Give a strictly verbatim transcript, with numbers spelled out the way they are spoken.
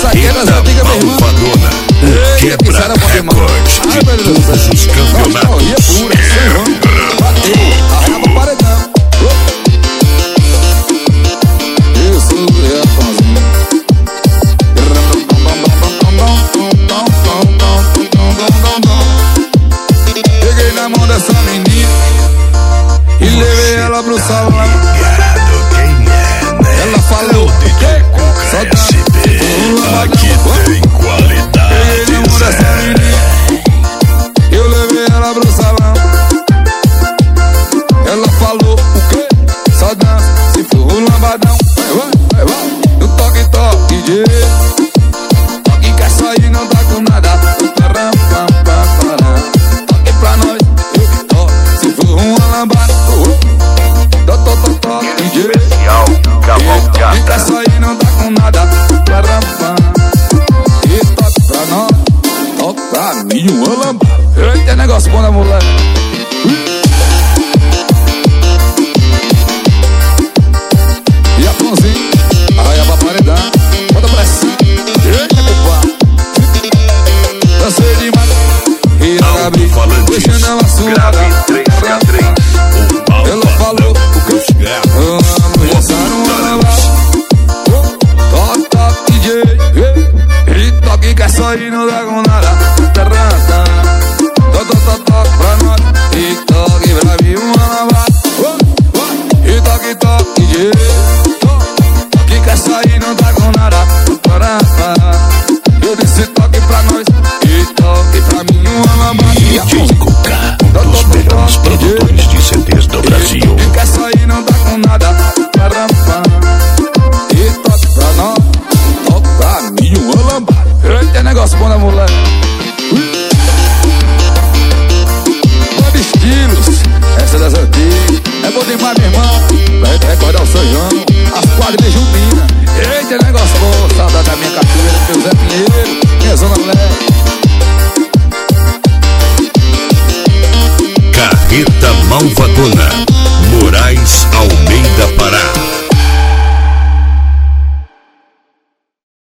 Carreta Malvadona, o quebra recordes de todos os campeonatos. Bateu, arraba o paredão. Isso é Tomzinho. Peguei na mão dessa menina e levei ela pro salão. Ela falou, só dá aqui tem qualidade. Peguei na mão dessa menina, eu levei ela pro salão. Ela falou, o quê? Só dança, se for o lambadão. Vai, vai, vai, no toque, toque, de toque quer sair, não tá com nada. Toque pra nós, eu que toque, se for uma lambada. Toque, toque, de especial toque quer sair, não tá com nada. E toque pra nós, toque pra mim, uma lambada. Eita, negócio bom da mulher. E a Flonzinho, arraia pra paredão, bota pra cima. Eita, compadre, dancei demais. E a Gabi, deixando ela suada. Ela falou, o que? Amo, dançaram uma lambada. Toque, toque, D J. E toque quer sair, não dá com nada. Toque, toque, toque pra nós. E toque pra mim, uma lambada. E toque, toque, D J. Toque quer sair, não dá com nada. Eu disse toque pra nós. E toque pra mim, uma lambada. D J Cuca, um dos melhores produtores de C Ds do Brasil. Toque quer sair, não dá com nada. E toque pra nós. Toque pra mim, uma lambada. Eita, negócio bom da mulher. Banda Estilos, essa das antigas. É bom demais, meu irmão. Pra recordar o sonhão, as quadrilhas juninas. Eita, negócio bom. Saudade da minha cachoeira, meu Zé Pinheiro, minha zona leste. Carreta Malvadona, Moraes Almeida, Pará.